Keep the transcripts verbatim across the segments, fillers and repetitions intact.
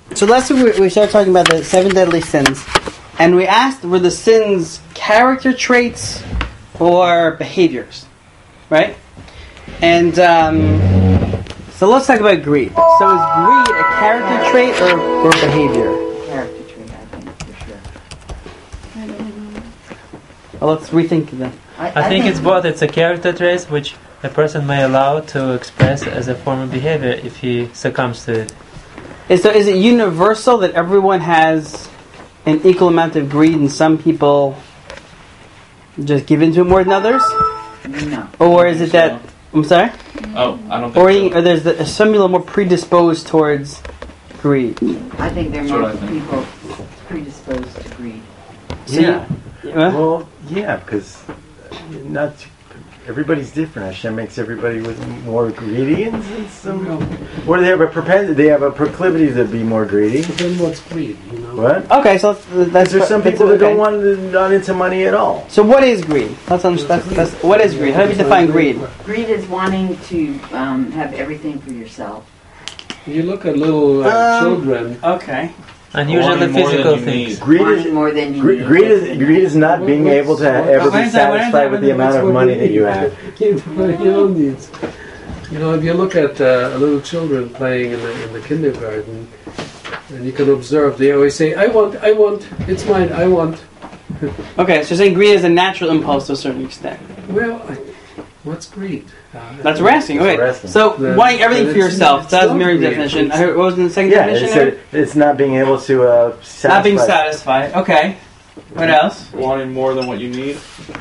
So last week we, we started talking about the seven deadly sins, and we asked, were the sins character traits or behaviors, right? And um, so let's talk about greed. So is greed a character trait or, or behavior? Character trait, I think, for sure. I don't know. Well, let's rethink that. I, I, I think, think it's both. It's a character trait which a person may allow to express as a form of behavior if he succumbs to it. Is, so is it universal that everyone has an equal amount of greed and some people just give into it more than others? No. Or is it that... I'm sorry? Oh, I don't think or, so. Or there's the, some people are more predisposed towards greed? I think there are That's more what I think. people predisposed to greed. So yeah. You, uh, well, yeah, because not everybody's different. Hashem makes everybody with more greedy and, and some. Or they have a propensity. They have a proclivity to be more greedy. But then what's greed? You know. What? okay, so that's, that's There's some that's people that okay. don't want to, not into money at all. So what is greed? Let's understand. That's, that's, what is greed? How do we define greed? Greed is wanting to um, have everything for yourself. You look at little uh, Um, children. Okay. And usually Wanting more physical than you things. need. Greed Wanting is more than you greed, need. greed is greed is not being able to ever Wait be a second, wait a satisfied with the second, amount of money that you have. You can't define your own needs. You know, if you look at uh, little children playing in the, in the kindergarten, and you can observe, they always say, I want, I want, it's mine, I want. Okay, so you're saying greed is a natural impulse to a certain extent. Well, I, what's greed? Uh, That's what we're asking. That's Okay, what we're asking. so The- wanting everything but for it's- yourself. it's That's not Mary's greed. definition. It's- I heard, what was in the second Yeah, definition it's, there? a, it's not being able to uh, satisfy. Not being satisfied. Okay. What else? Wanting more than what you need.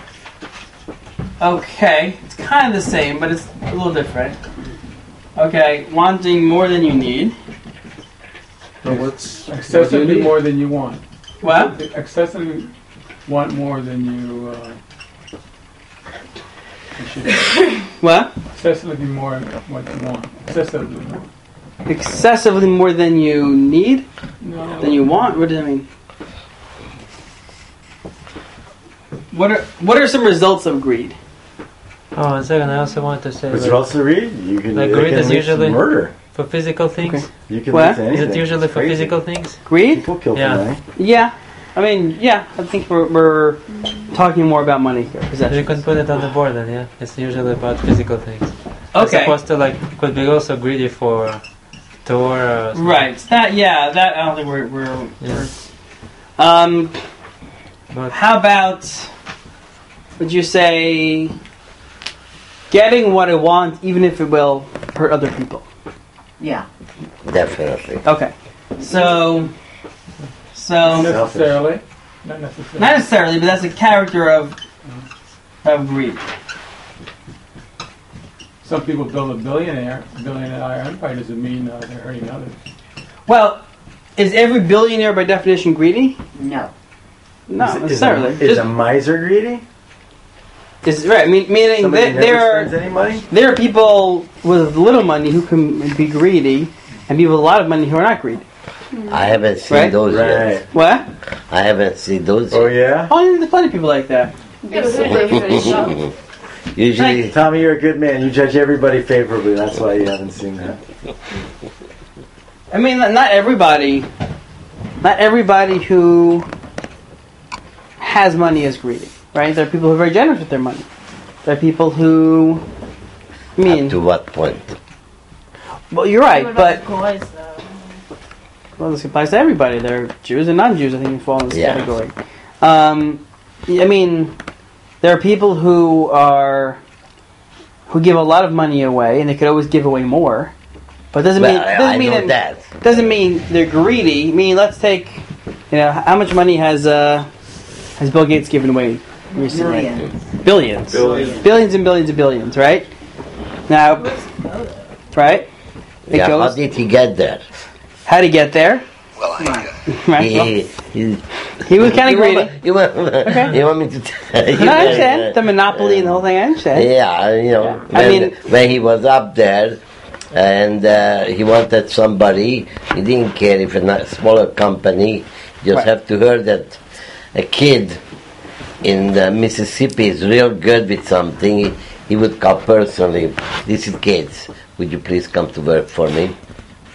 Okay, it's kind of the same, but it's a little different. Okay, wanting more than you need. But what's what do you Excessively need? more than you want. What? Excessively want more than you. Uh, you should What? excessively more what you want. Excessively more. Excessively more than you need? No. Than you want? What does that mean? What are What are some results of greed? Oh, one second. I also wanted to say, But like, you also read. You can. Like it greed can is lead to usually- murder. for physical things. Okay. You can What? lead to Is anything. it usually It's for crazy. physical things? Greed? People kill Yeah. for money. Yeah. I mean, yeah. I think we're we're talking more about money here. You Possessions. can put it on the board then, yeah. It's usually about physical things. As Okay. opposed to like, could be also greedy for tour or something. Right. That. Yeah. That. I don't think we're we're. Yeah. we're um. But How about? Would you say getting what I want, even if it will hurt other people? Yeah. Definitely. Okay. So. So. Not necessarily. Not necessarily. Not necessarily, but that's a character of of greed. Some people build a billionaire, billionaire empire doesn't mean uh, they're hurting others. Well, is every billionaire by definition greedy? No. No, Is, necessarily. is, a, is Just, a miser greedy? is right. Mean, meaning Somebody that who never there spends are any money? there are people with little money who can be greedy, and people with a lot of money who are not greedy. I haven't seen Right. those Right. yet. What? I haven't seen those Oh yet. yeah. Oh, there's plenty of people like that. Usually, Tommy, you're a good man. You judge everybody favorably. That's why you haven't seen that. I mean, not everybody, not everybody who has money is greedy, right? There are people who are very generous with their money. There are people who, I mean, up to what point? well, you're right, What but about the guys, though? well, this applies to everybody. There are Jews and non-Jews, I think, who fall in this Yeah. category. Um, I mean, there are people who are who give a lot of money away, and they could always give away more. But it doesn't Well, mean I, doesn't I mean know that, that. doesn't mean they're greedy. I mean, let's take, you know, how much money has uh, has Bill Gates given away recently? Millions. Billions. Billions. Billions and billions and billions, right? Now, right? It Yeah, how goes. did he get there? How to get there? Right. Right? Well, He, he, he was kind of you greedy. Want, you, want, Okay. you want me to tell you? No, I understand the monopoly and the whole thing. I understand. Yeah, you know, I when, mean- when he was up there and uh, he wanted somebody, he didn't care if a ni- smaller company, just Right. have to hear that a kid in uh, Mississippi is real good with something, he, he would call personally, this is Gates, would you please come to work for me?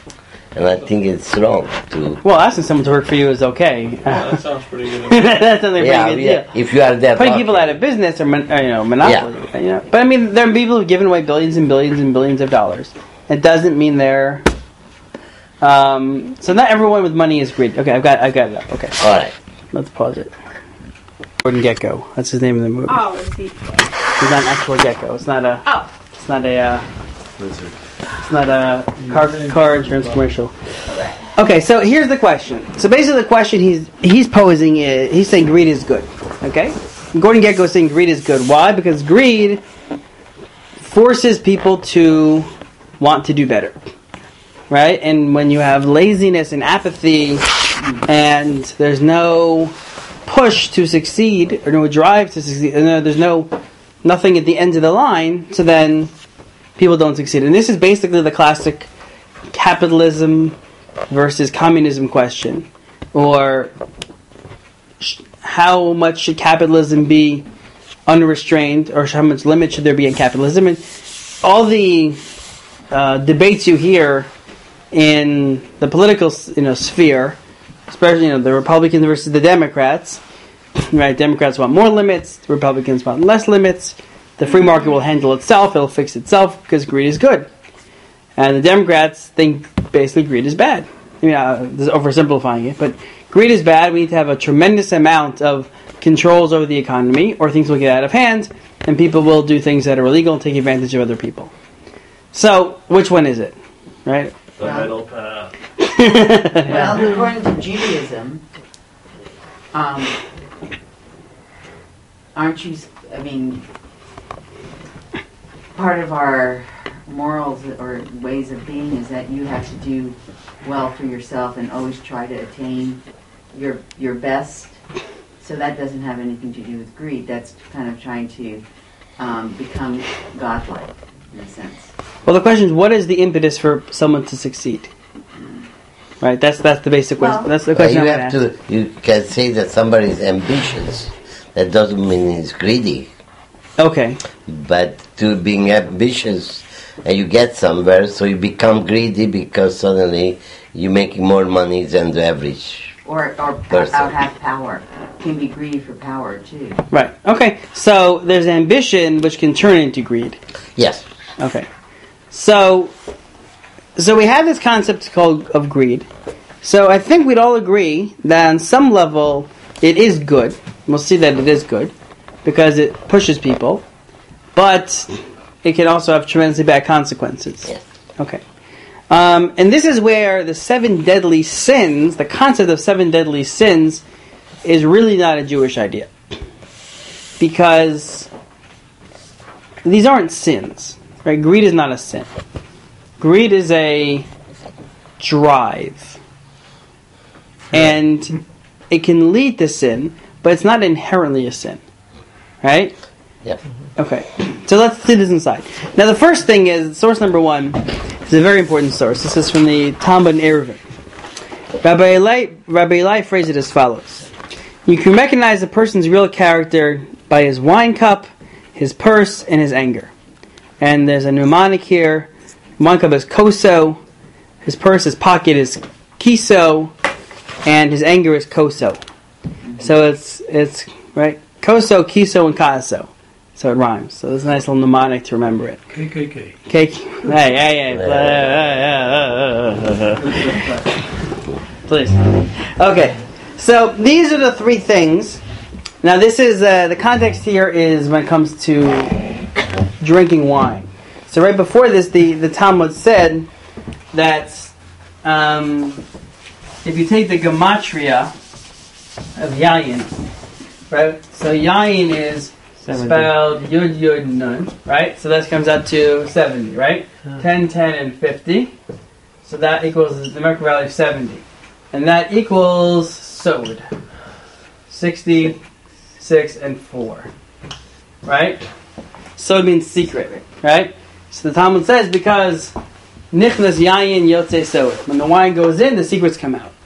and I think it's wrong to. Well, asking someone to work for you is okay. Well, that sounds pretty good. That sounds like a Yeah, pretty good yeah. deal. If you are that Putting lucky. people out of business or, mon- or you know monopoly. You know? But I mean, there are people who've given away billions and billions and billions of dollars. It doesn't mean they're. Um, so not everyone with money is greedy. Okay, I've got I've got it up. Okay, All right. let's pause it. Gordon Gekko. That's his name in the movie. Oh, is he? He's not an actual gecko. It's not a. Oh. It's not a. Uh, Lizard. it's not a car car insurance commercial. Okay, so here's the question. So basically, the question he's he's posing is he's saying greed is good. Okay, Gordon Gekko is saying greed is good. Why? Because greed forces people to want to do better, right? And when you have laziness and apathy, and there's no push to succeed or no drive to succeed, and there's no nothing at the end of the line, so then people don't succeed. And this is basically the classic capitalism versus communism question, or sh- how much should capitalism be unrestrained, or how much limit should there be in capitalism? And all the uh, debates you hear in the political, you know, sphere, especially you know the Republicans versus the Democrats. Right, Democrats want more limits. The Republicans want less limits. The free market will handle itself. It'll fix itself because greed is good. And the Democrats think basically greed is bad. I mean, uh, this is oversimplifying it, but greed is bad. We need to have a tremendous amount of controls over the economy, or things will get out of hand, and people will do things that are illegal and take advantage of other people. So, which one is it? Right? The middle path. Well, according to Judaism, um, aren't you? I mean, part of our morals or ways of being is that you have to do well for yourself and always try to attain your your best. So that doesn't have anything to do with greed. That's kind of trying to um, become godlike in a sense. Well, the question is, what is the impetus for someone to succeed? Right. That's that's the basic question. Well, that's the But question. you I'm have gonna ask. to. You can say that somebody is ambitious. That doesn't mean he's greedy. Okay. But to being ambitious, and you get somewhere, so you become greedy because suddenly you're making more money than the average. Or or Person. out have power. Can be greedy for power too. Right. Okay. So there's ambition, which can turn into greed. Yes. Okay. So, so we have this concept called of greed. So I think we'd all agree that on some level it is good. We'll see that it is good because it pushes people, but it can also have tremendously bad consequences. Yes. Okay. Um, and this is where the seven deadly sins, the concept of seven deadly sins, is really not a Jewish idea. Because these aren't sins. Right? Greed is not a sin. Greed is a drive. And it can lead to sin, but it's not inherently a sin. Right? Yes. Okay. So let's see this inside. Now the first thing is, source number one is a very important source. This is from the Talmud in Eruvin. Rabbi Eli, Rabbi Eli phrased it as follows. You can recognize a person's real character by his wine cup, his purse, and his anger. And there's a mnemonic here. Wine cup is koso, his purse, his pocket is kiso, and his anger is koso. So it's, it's right, koso, kiso, and kaso. So it rhymes. So it's a nice little mnemonic to remember it. K K K. Cake. Hey, hey, hey. Please. Okay. So these are the three things. Now this is, uh, the context here is when it comes to drinking wine. So right before this, the, the Talmud said that um, if you take the gematria of yayin, right? So yayin is spelled Yud Yud Nun, right? So that comes out to seventy, right? Yeah. ten, ten, and fifty. So that equals the Merkava value of seventy. And that equals Sod. sixty-six and four. Right? Sod means secret, right? So the Talmud says because Nichnas Yayin Yotze Sod. When the wine goes in, the secrets come out.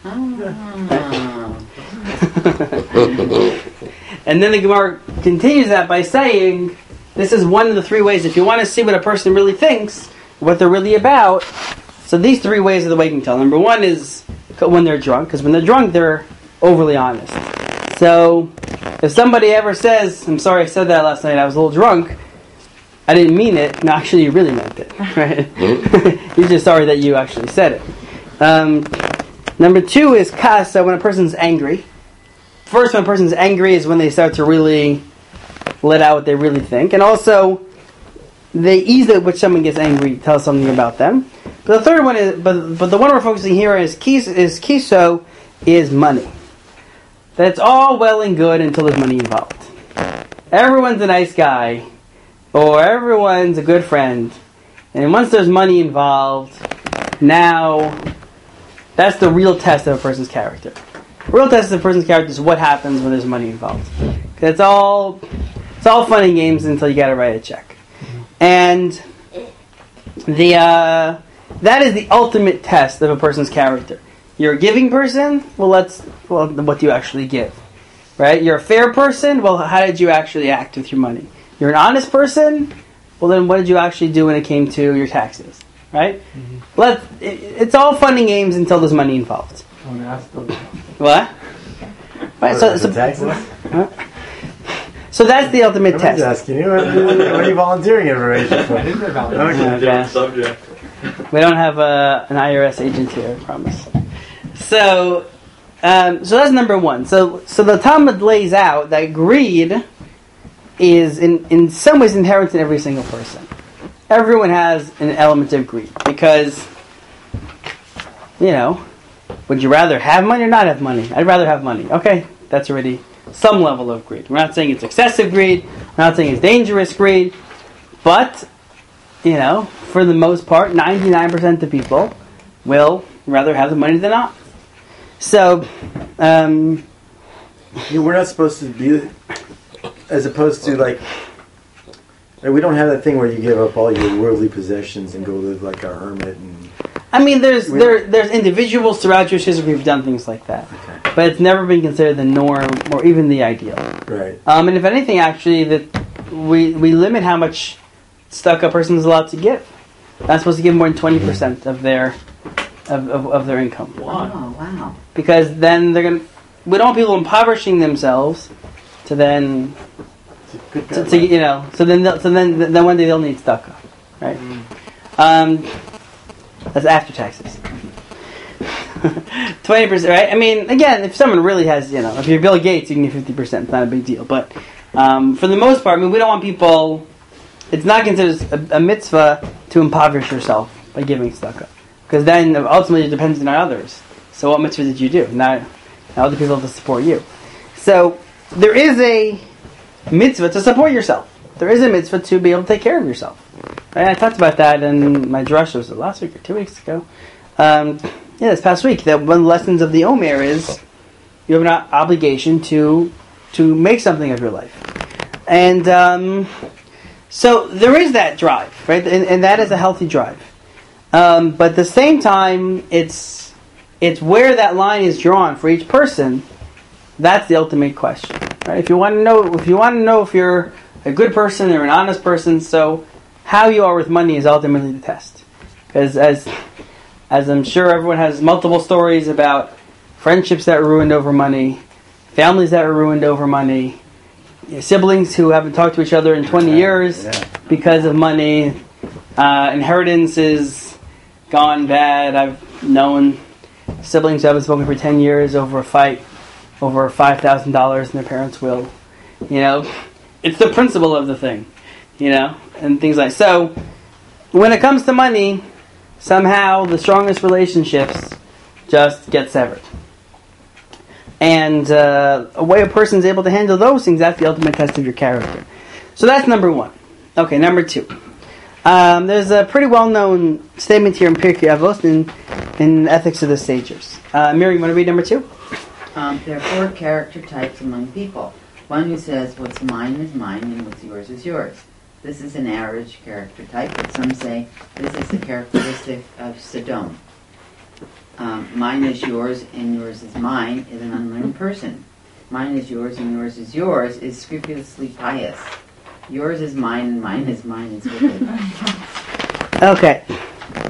And then the Gemara continues that by saying, this is one of the three ways. If you want to see what a person really thinks, what they're really about, So these three ways of the way you can tell. Number one is when they're drunk, because when they're drunk, they're overly honest. So if somebody ever says, "I'm sorry I said that last night, I was a little drunk," I didn't mean it. No, actually, you really meant it, right? You're just sorry that you actually said it. Um, number two is kas, so when a person's angry. First, when a person's angry is when they start to really let out what they really think. And also, the ease at which someone gets angry tells something about them. But the third one is, but but the one we're focusing here is kis, is kiso, is money. That's all well and good until there's money involved. Everyone's a nice guy, or everyone's a good friend, and once there's money involved, now that's the real test of a person's character. The real test of a person's character is what happens when there's money involved. Because it's all it's all fun and games until you got to write a check, and the uh, that is the ultimate test of a person's character. You're a giving person? Well, let's well, what do you actually give? Right? You're a fair person? Well, how did you actually act with your money? You're an honest person? Well, then what did you actually do when it came to your taxes? Right? Mm-hmm. Let it, it's all fun and games until there's money involved. Don't ask them. What? Right. So, so, huh? So that's the ultimate I'm test. just asking you. What are you volunteering information for? I didn't know about it. Okay. Okay. Subject. We don't have a, an I R S agent here, I promise. So, um, so that's number one. So, so the Talmud lays out that greed is in, in some ways inherent in every single person. Everyone has an element of greed because, you know, would you rather have money or not have money? I'd rather have money. Okay, that's already some level of greed. We're not saying it's excessive greed. We're not saying it's dangerous greed. But, you know, for the most part, ninety-nine percent of people will rather have the money than not. So, um... You know, we're not supposed to be... As opposed to, like... like... We don't have that thing where you give up all your worldly possessions and go live like a hermit and... I mean, there's there there's individuals throughout Jewish history who've done things like that. Okay. But it's never been considered the norm or even the ideal. Right. Um, and if anything, actually, that we we limit how much stuck a person is allowed to give. Not supposed to give more than twenty percent of their of, of, of their income. Oh, wow. Because then they're gonna. We don't want people impoverishing themselves to then to, to you know. So then they'll- so then then one day they'll need tzedakah, right? Um, that's after taxes. Twenty percent, right? I mean, again, if someone really has, you know, if you're Bill Gates, you can get fifty percent. It's not a big deal. But um, for the most part, I mean, we don't want people. It's not considered a, a mitzvah to impoverish yourself by giving tzedakah, because then ultimately it depends on others. So what mitzvah did you do? Not, not other people to support you. So there is a mitzvah to support yourself. There is a mitzvah to be able to take care of yourself. Right? I talked about that in my drush. Was it last week or two weeks ago? Um, yeah, this past week. That one of the lessons of the Omer is you have an obligation to to make something of your life, and um, so there is that drive, right? And, and that is a healthy drive. Um, but at the same time, it's it's where that line is drawn for each person. That's the ultimate question, right? If you want to know, if you want to know if you're a good person or an honest person, so how you are with money is ultimately the test. Because as as I'm sure everyone has multiple stories about friendships that were ruined over money, families that were ruined over money, you know, siblings who haven't talked to each other in twenty years Yeah. because of money, uh, inheritances gone bad. I've known siblings who haven't spoken for ten years over a fight over five thousand dollars in their parents' will. You know, it's the principle of the thing, you know, and things like so. When it comes to money, somehow the strongest relationships just get severed. And uh, a way a person's able to handle those things, that's the ultimate test of your character. So that's number one. Okay, number two. Um, there's a pretty well-known statement here in Pirkei Avos in, in Ethics of the Sages. Uh, Miri, you want to read number two? Um, there are four character types among people. One who says, what's mine is mine and what's yours is yours. This is an average character type, but some say this is the characteristic of Sodom. Um, mine is yours and yours is mine is an unlearned person. Mine is yours and yours is yours is scrupulously pious. Yours is mine and mine is mine is wicked. Okay.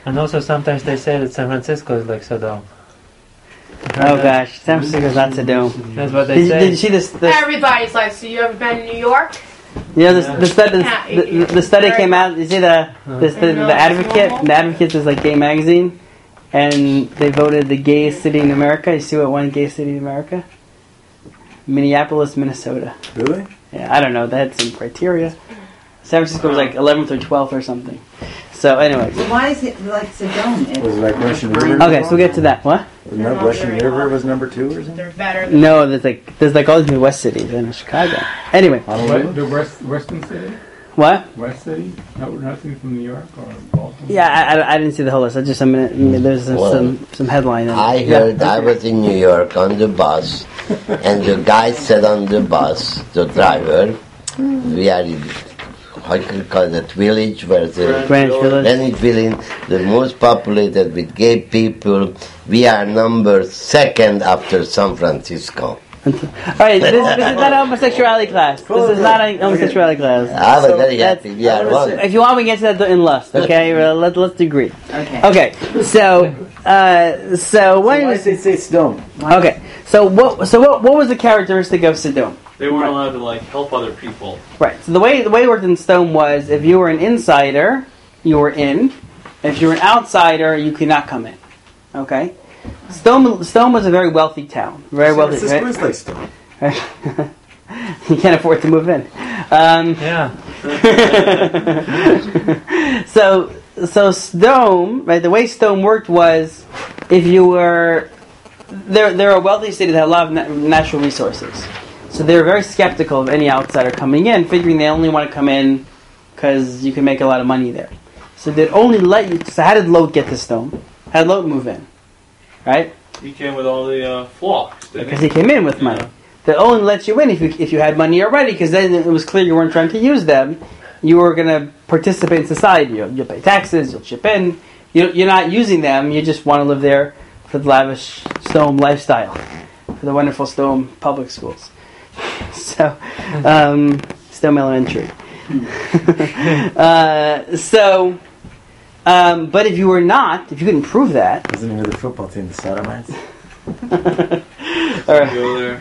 And also sometimes they say that San Francisco is like Sodom. Oh gosh, San Francisco's not Sodom. That's what they Did, say. did you see this? this Everybody's like, so you ever been to New York? you know, this, Yeah. the, study, Yeah, the, you- the, the study came out. You see the this, the, the Advocate? The Advocate is like gay magazine, and they voted the gayest city in America. You see what won gay city in America? Minneapolis, Minnesota. Really? Yeah, I don't know. They had some criteria. San Francisco was like eleventh or twelfth or something. So anyway. So why is it like Sodom? Was it It's like Russian River? Okay, so we'll get to that. What? Wasn't that Russian River was number two or something? They're better than No, there's like there's like all these Midwest cities in Chicago. Anyway, What, Honolulu? the West, Western City? what? West City? No, nothing from New York or Baltimore? Yeah, I, I, I didn't see the whole list. I just I mean, there's some Well, some, some headline. in it. I Yeah. heard I was in New York on the bus, and the guy said on the bus, the driver, we are in, how can you call that village where the Greenwich Village. Greenwich Village, the most populated with gay people. We are number second after San Francisco. All right, this, this is not a homosexuality class. This is not a homosexuality class. I was So very that's- happy. We are one. If you want, we can get to that in lust. Okay, well, let, let's agree. okay. Okay, so uh, so So what? why did they say Sodom? Okay, so what? So what? What was the characteristic of Sodom? They weren't allowed to like help other people. Right. So the way the way it worked in Sodom was, if you were an insider, you were in. If you were an outsider, you could not come in. Okay. Sodom, Sodom was a very wealthy town. Very San wealthy. Francisco Right? is like Sodom. You can't afford to move in. Um, Yeah. so so Sodom, right? The way Sodom worked was, if you were they're they're a wealthy city that had a lot of na- natural resources, so they were very skeptical of any outsider coming in, figuring they only want to come in because you can make a lot of money there. So they'd only let you. So how did Lot get to Sodom? How did Lot move in? Right? He came with all the uh, flocks, didn't Because he came in with money. They only let you in if you if you had money already, because then it was clear you weren't trying to use them. You were going to participate in society. You'll, you'll pay taxes. You'll chip in. You, you're not using them. You just want to live there for the lavish Sodom lifestyle, for the wonderful Sodom public schools. So, um, Sodom Elementary. uh, so, um, but if you were not, if you couldn't prove that, Wasn't it with the football team, the Sodomites? all right. Go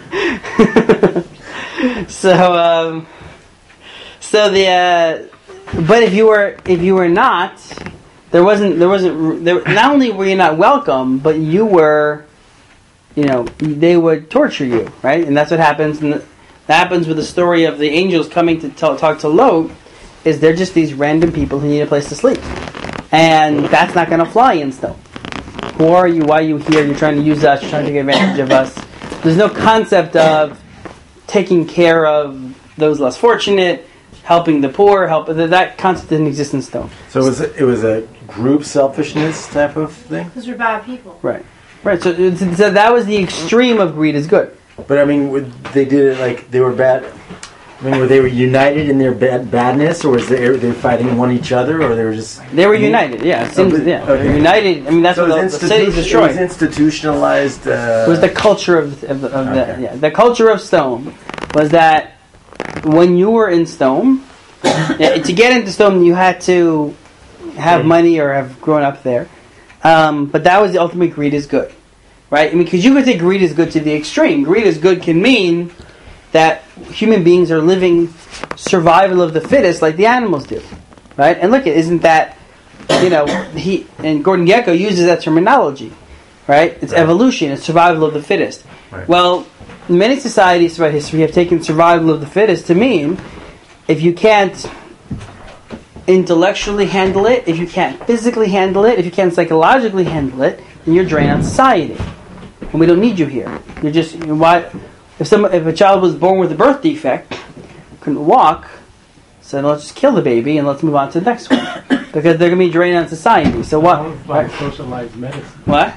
there. So, um, so the, uh, but if you were, if you were not, there wasn't, there wasn't, there, not only were you not welcome, but you were, you know, they would torture you, right? And that's what happens, and that happens with the story of the angels coming to tell, talk to Lot, is they're just these random people who need a place to sleep. And that's not going to fly in Sodom. Who are you? Why are you here? You're trying to use us, you're trying to take advantage of us. There's no concept of taking care of those less fortunate, helping the poor, help that concept didn't exist in Sodom. So it was a, it was a group selfishness type of thing. Because we're bad people. Right. Right. So, so that was the extreme of greed is good. But I mean, would- they did it like they were bad. I mean, were they were united in their bad badness, or was they they were fighting one each other, or they were just They were united. Yeah. It seems, Oh, but- yeah. okay. United. I mean, that's So what it the, was, the city's institu- it destroyed. was institutionalized. Uh, It was the culture of of, the, of Okay. the yeah the culture of Sodom was that when you were in Sodom, yeah, to get into Sodom you had to have money or have grown up there, um, but that was the ultimate greed is good, right? I mean, because you could take greed is good to the extreme. Greed is good can mean that human beings are living survival of the fittest like the animals do, right? And look, isn't that, you know, he and Gordon Gekko uses that terminology, right? It's Right. evolution, it's survival of the fittest. Right. Well, many societies throughout history have taken survival of the fittest to mean if you can't intellectually handle it, if you can't physically handle it, if you can't psychologically handle it, then you're drained on society. And we don't need you here. You're just, you know, why, if some, if a child was born with a birth defect, couldn't walk, so then let's just kill the baby and let's move on to the next one. Because they're going to be drained on society. So what? By socialized medicine. What?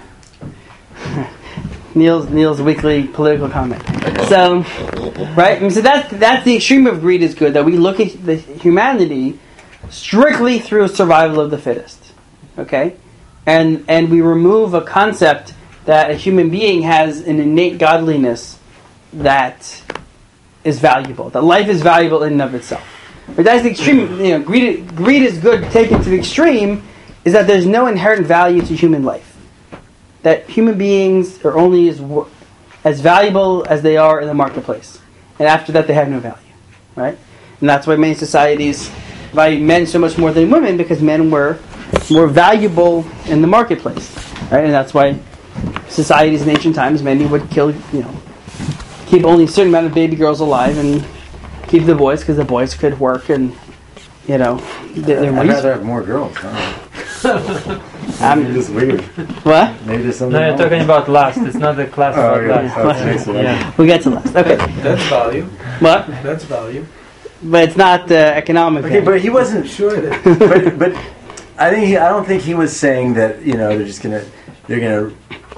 Neil's Neil's weekly political comment. So, right? And so that's that's the extreme of greed is good, that we look at the humanity strictly through survival of the fittest. Okay? And and we remove a concept that a human being has an innate godliness that is valuable. That life is valuable in and of itself. But that's the extreme, you know, greed greed is good taken to the extreme is that there's no inherent value to human life. That human beings are only as wo- as valuable as they are in the marketplace, and after that they have no value, right? And that's why many societies value men so much more than women, because men were more valuable in the marketplace, right? And that's why societies in ancient times, many would kill, you know, keep only a certain amount of baby girls alive and keep the boys, because the boys could work and, you know, they're, they're I'd rather have more girls. Huh? Um, Maybe it's weird. What? Maybe there's something No, you're wrong. talking about lust. It's not the class Oh, about yeah. lust. Okay, so that- Yeah. We get to last. Okay. That's value. What? That's value. But it's not uh, economic. Okay, but he wasn't. Sure it is. But but I think he, I don't think he was saying that, you know, they're just gonna they're gonna.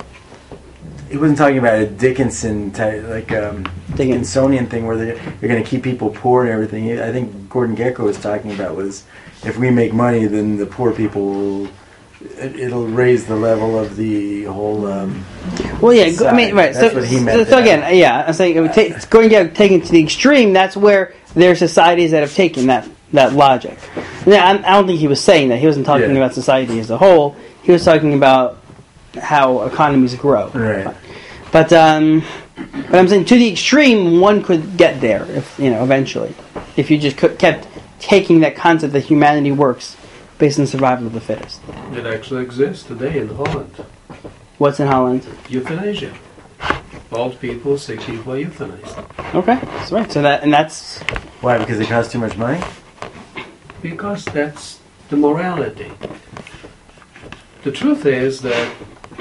He wasn't talking about a Dickinson type, like um, Dickinsonian thing where they're, they're going to keep people poor and everything. He- I think Gordon Gekko was talking about was if we make money, then the poor people will, it, it'll raise the level of the whole. Um, Well, yeah, go- I mean, right. That's So, what he so, meant so there. again, yeah, I'm saying it would take, it's going to get taken to the extreme. That's where there are societies that have taken that that logic. Yeah, I, I don't think he was saying that. He wasn't talking Yeah. about society as a whole. He was talking about how economies grow. Right. But um, but I'm saying to the extreme, one could get there, if you know, eventually, if you just could, kept taking that concept that humanity works based on survival of the fittest. It actually exists today in Holland. What's in Holland? Euthanasia. Old people, sick people are euthanized. Okay, that's right. So that and that's Why? Because it costs too much money? Because that's the morality. The truth is that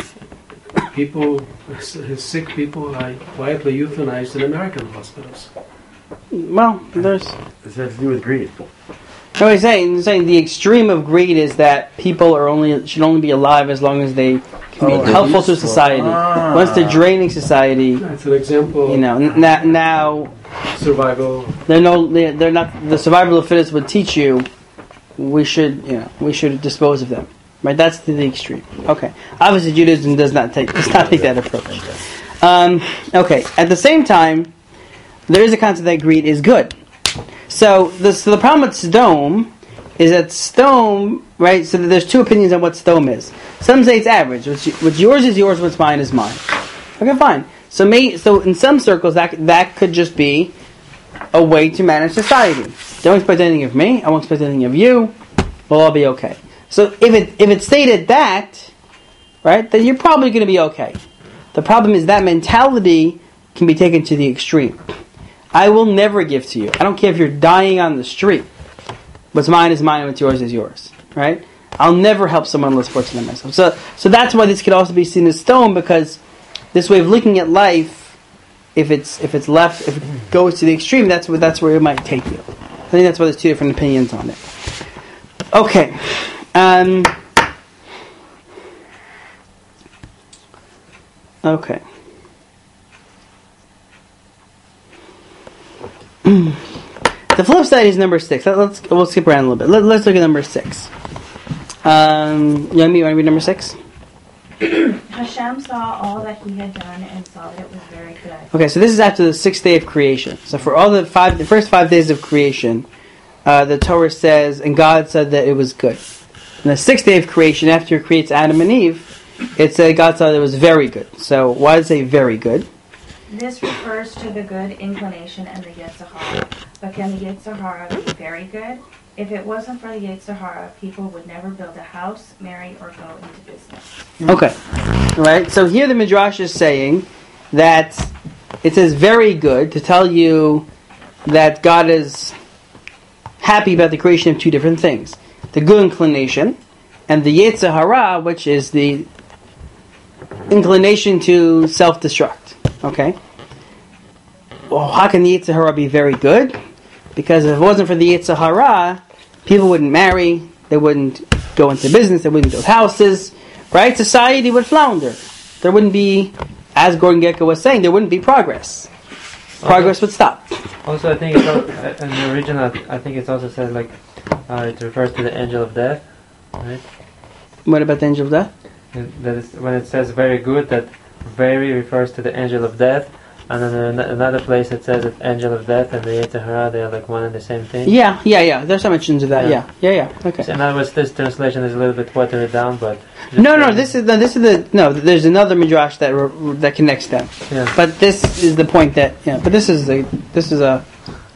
people, sick people are quietly euthanized in American hospitals. well, there's. Does that have to do with greed? No, he's saying, he's saying the extreme of greed is that people are only should only be alive as long as they can be Oh, helpful to useful. society. Ah. Once they're draining society, That's an example you know, n- na- now of survival. they're no, they're they're not. The survival of the fittest would teach you we should, you know, we should dispose of them. Right? That's to the extreme. Okay. Obviously, Judaism does not take does not take that approach. Um, okay. At the same time, there is a concept that greed is good. So the so the problem with Sodom is that Sodom, right? So there's two opinions on what Sodom is. Some say it's average. What's, what's yours is yours. What's mine is mine. Okay, fine. So may so in some circles that that could just be a way to manage society. Don't expect anything of me. I won't expect anything of you. We'll all be okay. So if it if it stated that, right, then you're probably going to be okay. The problem is that mentality can be taken to the extreme. I will never give to you. I don't care if you're dying on the street. What's mine is mine, and what's yours is yours. Right? I'll never help someone less fortunate than myself. So, so that's why this could also be seen as stone, because this way of looking at life, if it's if it's left, if it goes to the extreme, that's what that's where it might take you. I think that's why there's two different opinions on it. Okay. Um, okay. The flip side is number six. Let- Let's we'll skip around a little bit. Let, let's look at number six. Um, Yami, you want to read number six? Hashem saw all that he had done and saw that it was very good. Okay, so this is after the sixth day of creation. So for all the five, the first five days of creation, uh, the Torah says, and God said that it was good. And the sixth day of creation, after He creates Adam and Eve, it said God saw that it was very good. So why does it say very good? This refers to the good inclination and the Yetzer Hara. But can the Yetzer Hara be very good? If it wasn't for the Yetzer Hara, people would never build a house, marry, or go into business. Okay, right. So here the Midrash is saying that it says very good to tell you that God is happy about the creation of two different things: the good inclination and the Yetzer Hara, which is the inclination to self-destruct. Okay. Well, how can the Yetzer Hara be very good? Because if it wasn't for the Yetzer Hara, people wouldn't marry, they wouldn't go into business, they wouldn't build houses, right? Society would flounder. There wouldn't be, as Gordon Gekko was saying, there wouldn't be progress. Progress would stop. Also, I think it's al- uh, in the original, I think it's also said like uh, it refers to the angel of death, right? What about the angel of death? And that is when it says very good, that very refers to the angel of death, And then in another place it says that angel of death and the Yetzer Hara, they are like one and the same thing. Yeah, yeah, yeah. There's some mentions of that. Yeah, yeah, yeah. yeah. Okay. So in other words, this translation is a little bit watered down, but no, no. This is the, this is the no. There's another midrash that re, that connects them. Yeah. But this is the point that yeah. But this is a this is a.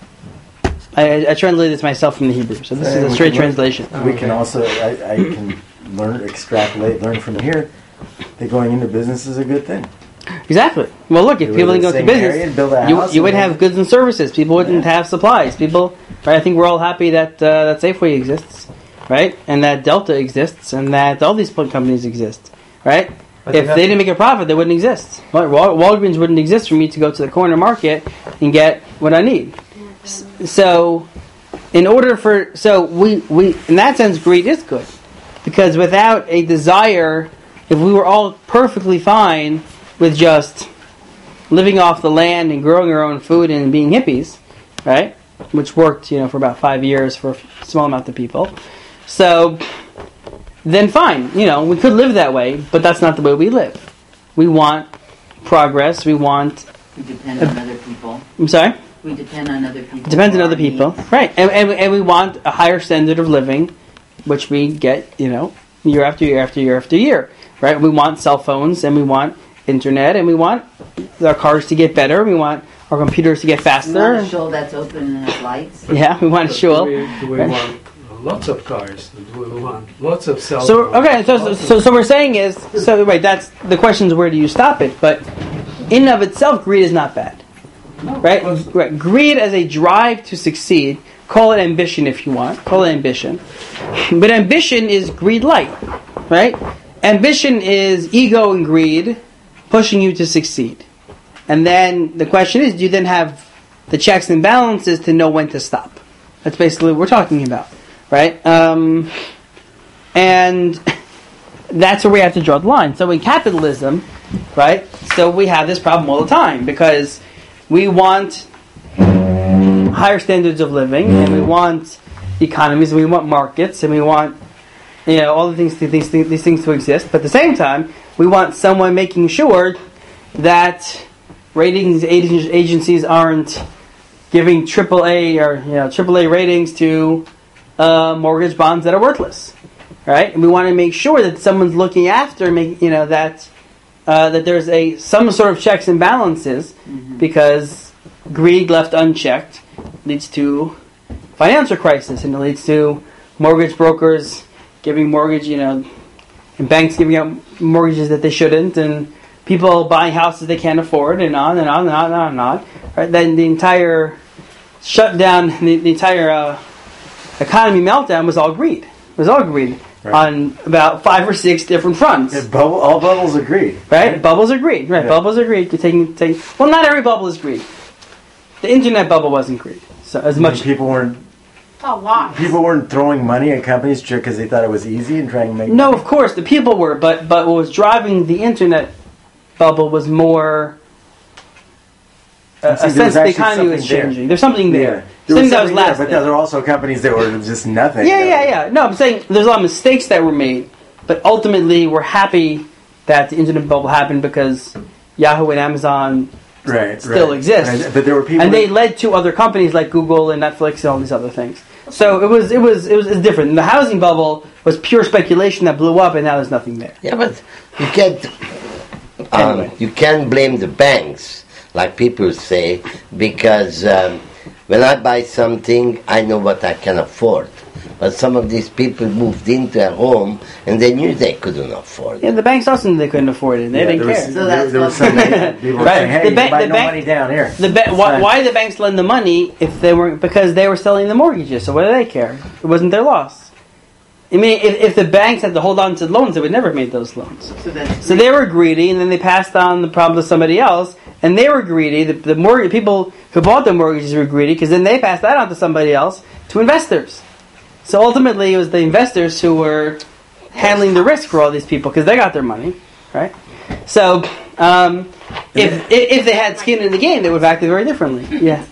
I, I translated this myself from the Hebrew, so this And is a we straight can learn- translation. We can also, I, I can learn, extrapolate, learn from here that going into business is a good thing. Exactly. Well, look, if You people live didn't go in to the same area business, and build a you, house you would and have then- goods and services. People wouldn't have supplies. People, right? I think we're all happy that uh, that Safeway exists, right? And that Delta exists, and that all these companies exist, right? But If you have they to- didn't make a profit, they wouldn't exist. Wal- Wal- Walgreens wouldn't exist for me to go to the corner market and get what I need. S- So, in order for so we we in that sense, greed is good, because without a desire, if we were all perfectly fine with just living off the land and growing our own food and being hippies, right? Which worked, you know, for about five years for a small amount of people. So, then fine, you know, we could live that way, but that's not the way we live. We want progress. We want. We depend on other people. I'm sorry. We depend on other people. Depends on for other our people, needs. right? And, and and we want a higher standard of living, which we get, you know, year after year after year after year, right? We want cell phones, and we want internet, and we want our cars to get better. We want our computers to get We want faster. a shul that's open and has lights. Yeah, we want a But shul. Do we, do we want lots of cars? Do we want lots of cell So phones? okay, so, so so so we're saying is so right. That's the question is where do you stop it? But in and of itself, greed is not bad, right? Right. Greed as a drive to succeed. Call it ambition if you want. Call it ambition, but ambition is greed light, right? Ambition is ego and greed pushing you to succeed, and then the question is, do you then have the checks and balances to know when to stop? That's basically what we're talking about, right? Um, and that's where we have to draw the line. So in capitalism, right? So we have this problem all the time because we want higher standards of living, and we want economies, and we want markets, and we want, you know, all the things, these things, these things to exist. But at the same time, we want someone making sure that ratings ag- agencies aren't giving triple A or you know triple A ratings to uh, mortgage bonds that are worthless, right? And we want to make sure that someone's looking after, make you know that uh, that there's a some sort of checks and balances, Mhm. because greed left unchecked leads to financial crisis, and it leads to mortgage brokers giving mortgage, you know, and banks giving out mortgages that they shouldn't, and people buying houses they can't afford, and on and on and on and on and on. Right? Then the entire shutdown, the, the entire uh, economy meltdown was all greed. It was all greed Right. on about five or six different fronts. Yeah, bubble, all bubbles are greed. Right? Bubbles are greed. Right? Yeah. Bubbles are greed. You're taking, taking. Well, not every bubble is greed. The internet bubble wasn't greed. So as much. people weren't A lot. people weren't throwing money at companies just because they thought it was easy and trying to make No, of course the people were, but but what was driving the internet bubble was more. Uh, See, a there was sense the actually economy was something there. changing. There's something there. Yeah. There Something was that was something there, lasting. but there were also companies that were just nothing. Yeah, yeah, yeah. No, I'm saying there's a lot of mistakes that were made, but ultimately we're happy that the internet bubble happened because Yahoo and Amazon Right, still right. exist. And- but there were people and they that- led to other companies like Google and Netflix and all these other things. So it was, it was, it was it's different. The housing bubble was pure speculation that blew up, and now there's nothing there. Yeah, but you can't. Um, Anyway. You can't blame the banks, like people say, because um, when I buy something, I know what I can afford. But some of these people moved into a home and they knew they couldn't afford it. Yeah, the banks also knew they couldn't afford it. And they Yeah, didn't there care. was, So there, that's there was what- some people were Right. saying, hey, The you bank- buy the no bank- money down here. The ba- why, fine. why did the banks lend the money if they weren't? Because they were selling the mortgages. So what do they care? It wasn't their loss. I mean, if, if the banks had to hold on to loans, they would never have made those loans. So that's So they were greedy, and then they passed on the problem to somebody else, and they were greedy. The, the mortgage people who bought the mortgages were greedy because then they passed that on to somebody else, to investors. So ultimately, it was the investors who were handling the risk for all these people because they got their money, right? So um, if, if if they had skin in the game, they would have acted very differently. Yeah.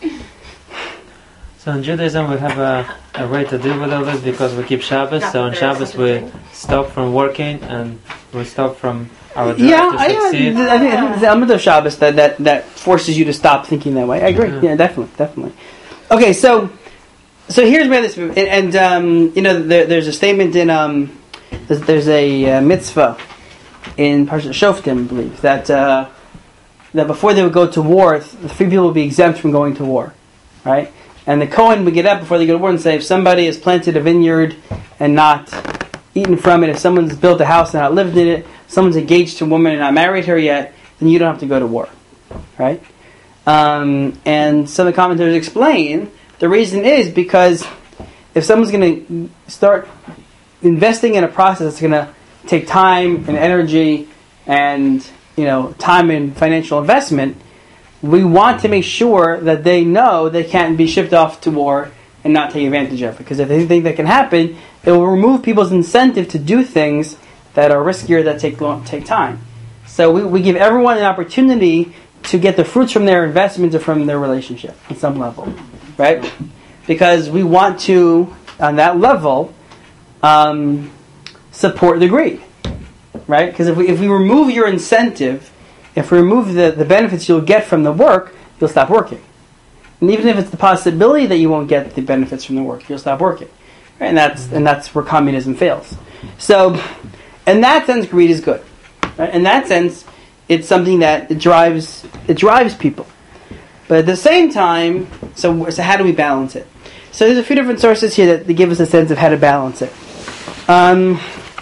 So in Judaism we have a, a way to deal with all this because we keep Shabbos. So on Shabbos we stop from working and we stop from I would Yeah, love to I, yeah, succeed. I think, I think it's the element of Shabbos that, that, that forces you to stop thinking that way. I agree. Yeah. Yeah, definitely, definitely. Okay, so so here's where this and, and um, you know there, there's a statement in um, there's, there's a uh, mitzvah in Parshat Shoftim, I believe, that uh, that before they would go to war, the free people would be exempt from going to war, right? And the Kohen would get up before they go to war and say, if somebody has planted a vineyard and not eaten from it, if someone's built a house and not lived in it, someone's engaged to a woman and not married her yet, then you don't have to go to war, right? Um, and some of the commentators explain the reason is because if someone's going to start investing in a process that's going to take time and energy and, you know, time and financial investment, we want to make sure that they know they can't be shipped off to war and not take advantage of it. Because if they think that can happen, it will remove people's incentive to do things that are riskier, that take long, take time. So we, we give everyone an opportunity to get the fruits from their investments or from their relationship on some level, right? Because we want to, on that level, um, support the greed, right? Because if we if we remove your incentive, if we remove the, the benefits you'll get from the work, you'll stop working. And even if it's the possibility that you won't get the benefits from the work, you'll stop working. Right? And that's and that's where communism fails. So, in that sense, greed is good. Right? In that sense, it's something that it drives it drives people. But at the same time, so so how do we balance it? So there's a few different sources here that, that give us a sense of how to balance it. Um,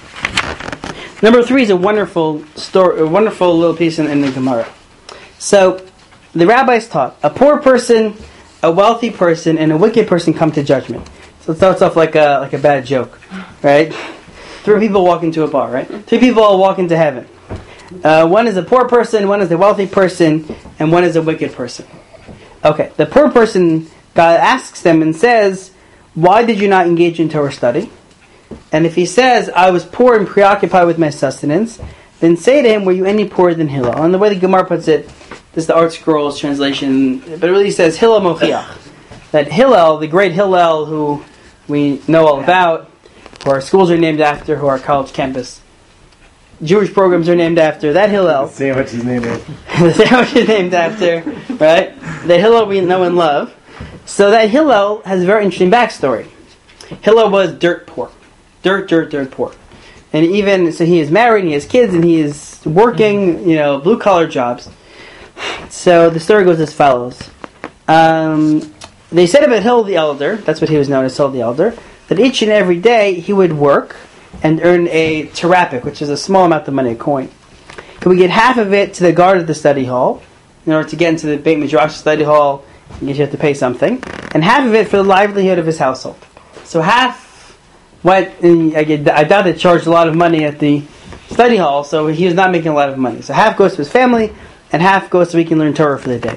number three is a wonderful story, a wonderful little piece in, in the Gemara. So the rabbis taught a poor person, a wealthy person, and a wicked person come to judgment. So it starts off like a like a bad joke, right? Three people walk into a bar, right? Three people all walk into heaven. Uh, one is a poor person, one is a wealthy person, and one is a wicked person. Okay, the poor person, God asks them and says, why did you not engage in Torah study? And if he says, I was poor and preoccupied with my sustenance, then say to him, were you any poorer than Hillel? And the way the Gemara puts it, this is the Art Scrolls translation, but it really says Hillel Mochiach. That Hillel, the great Hillel who we know all about, who our schools are named after, who our college campus Jewish programs are named after, that Hillel. The sandwich is named after. The sandwich is named after, right? The Hillel we know and love. So that Hillel has a very interesting backstory. Hillel was dirt poor. Dirt, dirt, dirt poor. And even, so he is married, he has kids, and he is working, you know, blue-collar jobs. So the story goes as follows. Um, they said about Hillel the Elder, that's what he was known as, Hillel the Elder, that each and every day he would work and earn a terapik, which is a small amount of money, a coin. He would get half of it to the guard of the study hall. In order to get into the Beit Midrash study hall, you have to pay something. And half of it for the livelihood of his household. So half went, and I, get, I doubt they charged a lot of money at the study hall, so he was not making a lot of money. So half goes to his family, and half goes so he can learn Torah for the day.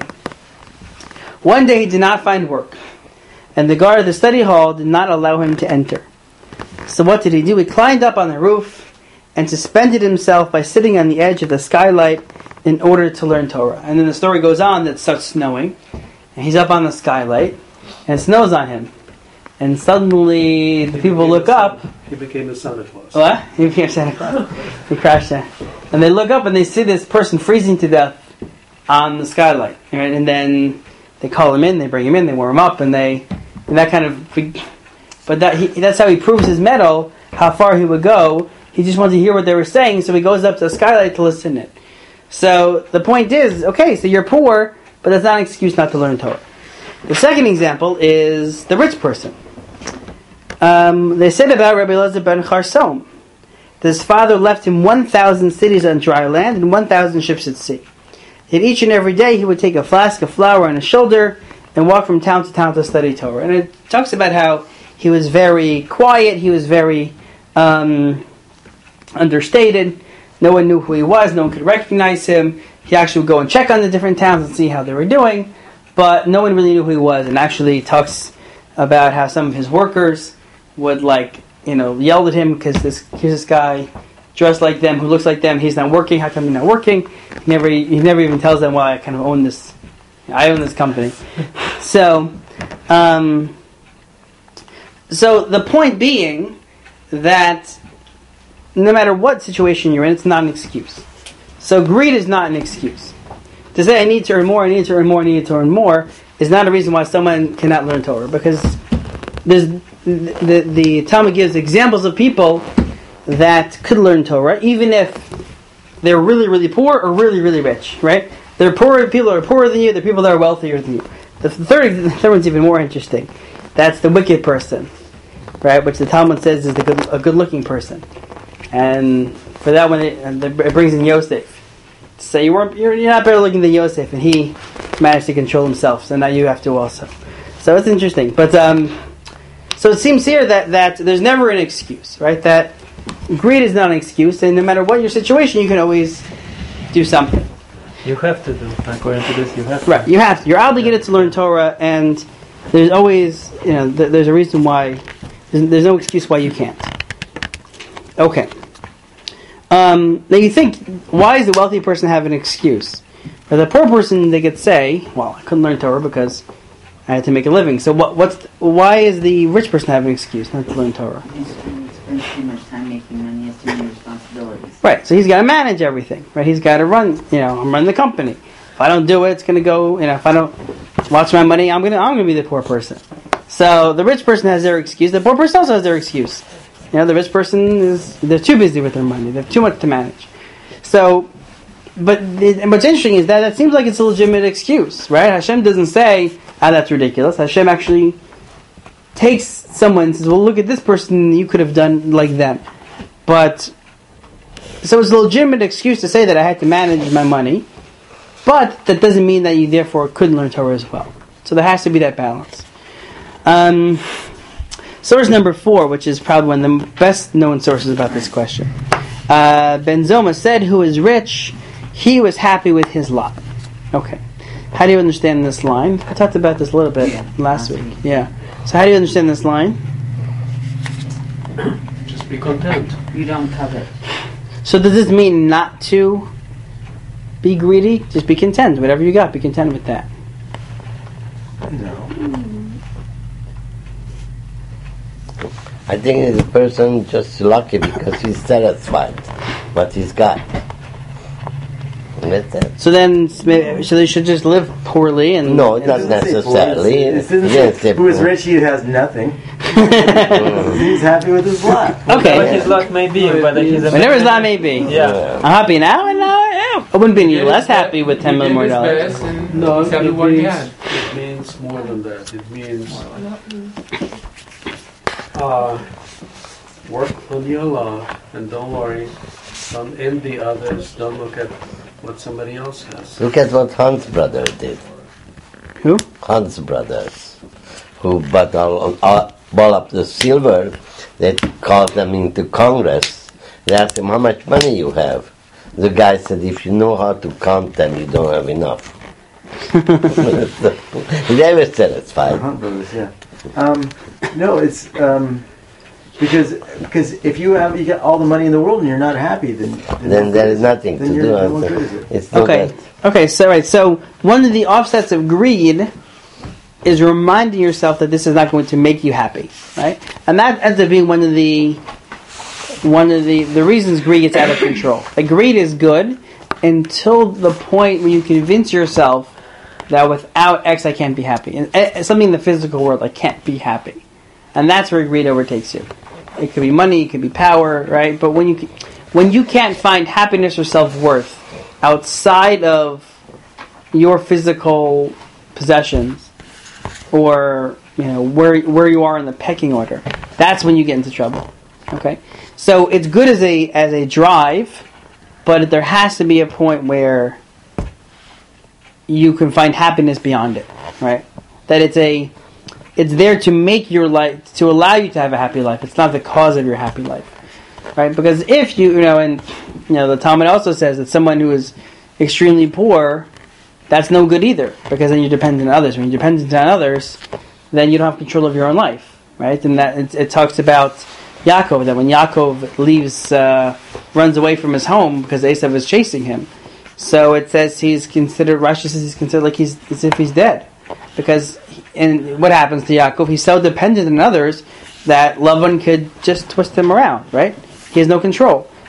One day he did not find work, and the guard of the study hall did not allow him to enter. So what did he do? He climbed up on the roof and suspended himself by sitting on the edge of the skylight in order to learn Torah. And then the story goes on that it starts snowing, and he's up on the skylight, and it snows on him. And suddenly the people look up. He became a Santa Claus. What? He became Santa Claus. He crashed there. And they look up and they see this person freezing to death on the skylight. Right? And then they call him in, they bring him in, they warm him up, and they, and that kind of, but that he, that's how he proves his mettle, how far he would go. He just wanted to hear what they were saying, so he goes up to the skylight to listen to it. So the point is, okay, so you're poor, but that's not an excuse not to learn Torah. The second example is the rich person. Um, they said about Rabbi Elazar ben Charsom that his father left him one thousand cities on dry land and one thousand ships at sea. And each and every day he would take a flask of flour on his shoulder and walk from town to town to study Torah. And it talks about how he was very quiet, he was very um, understated, no one knew who he was, no one could recognize him. He actually would go and check on the different towns and see how they were doing, but no one really knew who he was. And actually talks about how some of his workers would, like, you know, yell at him because this here's this guy dressed like them, who looks like them, he's not working, how come he's not working? He never he never even tells them, well, I kind of own this, I own this company. So, um, so the point being that no matter what situation you're in, it's not an excuse. So greed is not an excuse. To say I need to earn more, I need to earn more, I need to earn more is not a reason why someone cannot learn Torah. Because there's the, the, the Talmud gives examples of people that could learn Torah, even if they're really, really poor or really, really rich, right? There are poorer people that are poorer than you, there are people that are wealthier than you. The third, the third one's even more interesting. That's the wicked person, right? Which the Talmud says is the good, a good-looking person. And for that one, it, it brings in Yosef. So you weren't, you're, you're not better looking than Yosef, and he managed to control himself. So now you have to also. So it's interesting. But um, so it seems here that, that there's never an excuse, right? That greed is not an excuse, and no matter what your situation, you can always do something. You have to do, according to this, you have to. Right, you have to. You're obligated to learn Torah, and there's always, you know, th- there's a reason why, there's, there's no excuse why you can't. Okay. Um, now you think, why does the wealthy person have an excuse? For the poor person, they could say, well, I couldn't learn Torah because I had to make a living. So what, what's the, why is the rich person have an excuse not to learn Torah? He spends too much time making money, he has too many responsibilities. Right, so he's got to manage everything, right? He's got to run, you know, run the company. If I don't do it, it's going to go, you know, if I don't watch my money, I'm going to I'm going to be the poor person. So the rich person has their excuse. The poor person also has their excuse. You know, the rich person is, they're too busy with their money. They have too much to manage. So, but it, what's interesting is that it seems like it's a legitimate excuse, right? Hashem doesn't say, ah, that's ridiculous. Hashem actually takes someone and says, well, look at this person, you could have done like them. But, so it's a legitimate excuse to say that I had to manage my money, but that doesn't mean that you therefore couldn't learn Torah as well. So there has to be that balance. Um... Source number four, which is probably one of the best known sources about this question. Uh, Ben Zoma said, who is rich, he was happy with his lot. Okay. How do you understand this line? I talked about this a little bit yeah, last week. week. Yeah. So how do you understand this line? Just be content. You don't covet. So does this mean not to be greedy? Just be content. Whatever you got, be content with that. No. I think the person just lucky because he's satisfied what he's got. That's it. So then, so they should just live poorly and no, it doesn't necessarily. It doesn't say who is rich, he has nothing. He's happy with his lot. Okay. But his lot may be, but he's a whenever his lot may be. Yeah. I'm happy now, and now I I wouldn't be any less happy with ten million more dollars. No, it means, it means more than that. It means uh, work on your law and don't worry. Don't envy others. Don't look at what somebody else has. Look at what Hans' brother did. Who? Hans' brothers, who bought all, all, ball up the silver. They called them into Congress. They asked him, how much money you have? The guy said, if you know how to count them, you don't have enough. They were satisfied. Hunt brothers, yeah. Um, no, it's um, because because if you have you got all the money in the world and you're not happy, then then, then there is nothing to do. No good, is it? It's no okay. good. Okay. So right. So one of the offsets of greed is reminding yourself that this is not going to make you happy, right? And that ends up being one of the one of the the reasons greed gets out of control. Like greed is good until the point when you convince yourself that without X I can't be happy. And uh, something in the physical world I can't be happy. And that's where greed overtakes you. It could be money, it could be power, right? But when you when you can't find happiness or self-worth outside of your physical possessions or, you know, where where you are in the pecking order, that's when you get into trouble. Okay? So it's good as a as a drive, but there has to be a point where you can find happiness beyond it, right? That it's a, it's there to make your life, to allow you to have a happy life. It's not the cause of your happy life, right? Because if you, you know, and you know, the Talmud also says that someone who is extremely poor, that's no good either, because then you're dependent on others. When you're dependent on others, then you don't have control of your own life, right? And that it, it talks about Yaakov, that when Yaakov leaves, uh, runs away from his home because Esav is chasing him. So it says he's considered, Rashi says he's considered like he's as if he's dead. Because, and what happens to Yaakov? He's so dependent on others that Lavan could just twist him around, right? He has no control.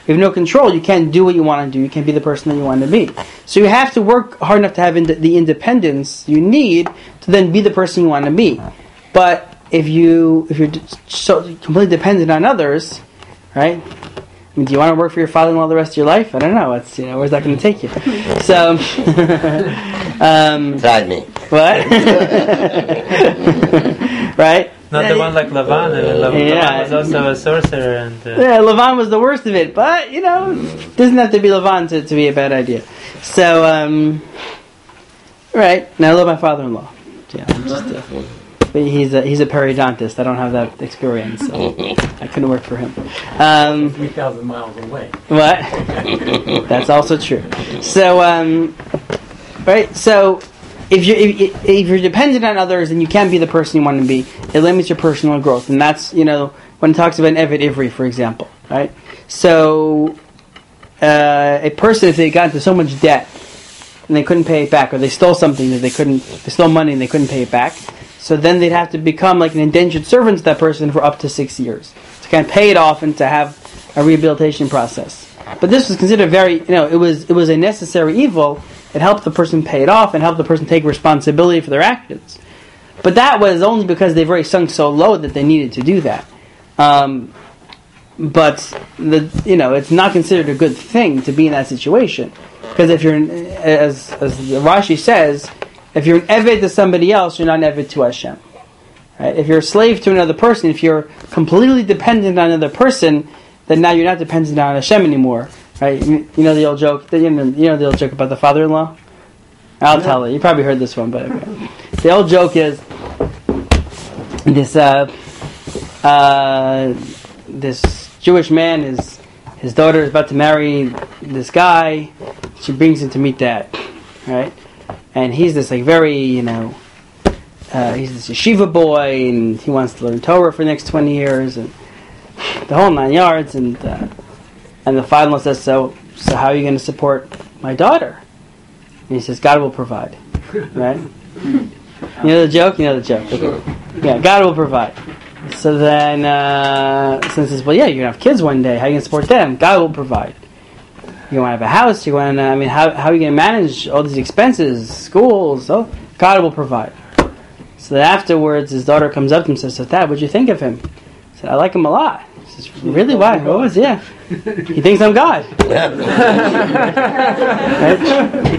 you have no control. You can't do what you want to do. You can't be the person that you want to be. So you have to work hard enough to have ind- the independence you need to then be the person you want to be. But if you if you're so completely dependent on others, right? I mean, do you want to work for your father-in-law the rest of your life? I don't know. It's, you know, where's that going to take you? So, um, try me. What? Right? Not the one like Lavan. Uh, Lavan Yeah. was also a sorcerer, and uh, Yeah, Lavan was the worst of it, but you know, it doesn't have to be Lavan to, to be a bad idea. So, um, right now, I love my father-in-law. Yeah, I'm just, uh, but he's a he's a periodontist. I don't have that experience, so I couldn't work for him. Um, three thousand miles away. What? That's also true. So, um, right. So, if you if, if you're dependent on others and you can't be the person you want to be, it limits your personal growth, and that's, you know, when it talks about an Eved Ivri, for example, right? So, uh, a person, if they got into so much debt and they couldn't pay it back, or they stole something that they couldn't, they stole money and they couldn't pay it back, so then they'd have to become like an indentured servant to that person for up to six years to kind of pay it off and to have a rehabilitation process. But this was considered very, you know, it was it was a necessary evil. It helped the person pay it off and helped the person take responsibility for their actions. But that was only because they've already sunk so low that they needed to do that. Um, but the you know, it's not considered a good thing to be in that situation, because if you're, as as Rashi says, if you're an eved to somebody else, you're not an eved to Hashem. Right? If you're a slave to another person, if you're completely dependent on another person, then now you're not dependent on Hashem anymore. Right? You, you know the old joke. You know, you know the old joke about the father-in-law. I'll tell it. You probably heard this one, but okay. The old joke is this: uh, uh, this Jewish man is his daughter is about to marry this guy. She brings him to meet dad, right? And he's this like very, you know, uh, he's this yeshiva boy, and he wants to learn Torah for the next twenty years, and the whole nine yards. And uh, and the father-in-law says, "So, so how are you going to support my daughter?" And he says, "God will provide." Right? You know the joke? You know the joke. Okay. Yeah, God will provide. So then, uh, so he says, "Well, yeah, you're going to have kids one day. How are you going to support them? God will provide. You want to have a house? You want to, I mean, how, how are you going to manage all these expenses, schools? Oh, God will provide." So then afterwards, his daughter comes up to him and says, "So Dad, what'd you think of him?" He said, "I like him a lot." He says, "Really? Why? What was, yeah. He thinks I'm God." Right?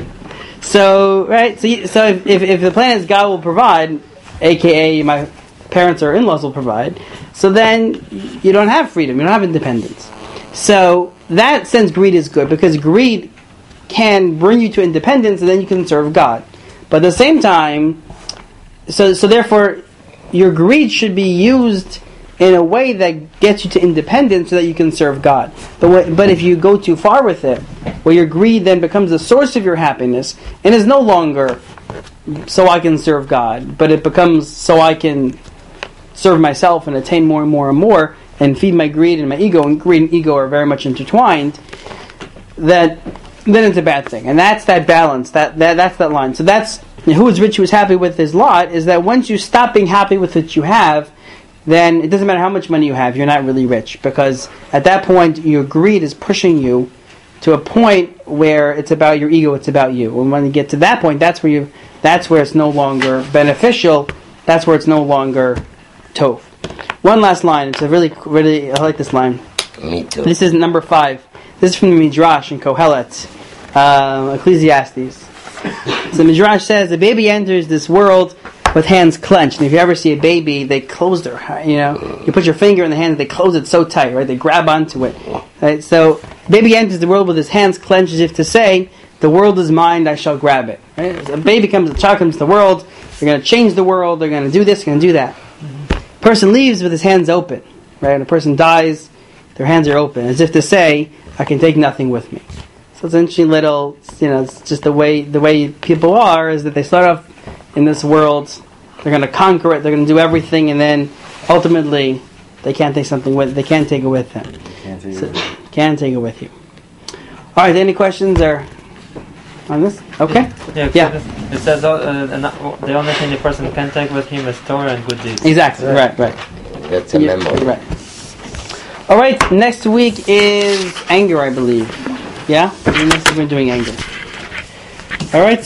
So, right, so, you, so if, if, if the plan is God will provide, aka my parents or in-laws will provide, so then you don't have freedom, you don't have independence. So, that sense greed is good, because greed can bring you to independence, and then you can serve God. But at the same time, so so therefore, your greed should be used in a way that gets you to independence so that you can serve God. But what, but if you go too far with it, where your greed then becomes the source of your happiness, and is no longer so I can serve God, but it becomes so I can serve myself and attain more and more and more, and feed my greed and my ego, and greed and ego are very much intertwined, that then it's a bad thing. And that's that balance, that, that that's that line. So that's, who is rich, who is happy with his lot, is that once you stop being happy with what you have, then it doesn't matter how much money you have, you're not really rich. Because at that point, your greed is pushing you to a point where it's about your ego, it's about you. And when you get to that point, that's where you that's where it's no longer beneficial, that's where it's no longer tov. One last line, it's a really, really, I like this line. Me too. This is number five. This is from the Midrash in Kohelet, uh, Ecclesiastes. So the Midrash says, the baby enters this world with hands clenched. And if you ever see a baby, they close their, you know, you put your finger in the hand, they close it so tight, right? They grab onto it. Right? So, baby enters the world with his hands clenched, as if to say, the world is mine, I shall grab it. Right? A baby comes, a child comes to the world, they're going to change the world, they're going to do this, they're going to do that. A person leaves with his hands open, right? And a person dies, their hands are open, as if to say, I can take nothing with me. So it's an interesting little, you know, it's just the way the way people are, is that they start off in this world, they're going to conquer it, they're going to do everything, and then ultimately they can't take something with, they can't take it with them. Can't take it So, with you. can't take it with you. All right, any questions or on this? Okay. Yeah, Yeah. it says uh, uh, the only thing the person can take with him is Torah and good deeds. Exactly. Right. Right. That's a Yeah, memory. right. All right, next week is anger, I believe. Yeah? Next week we're doing anger. All right.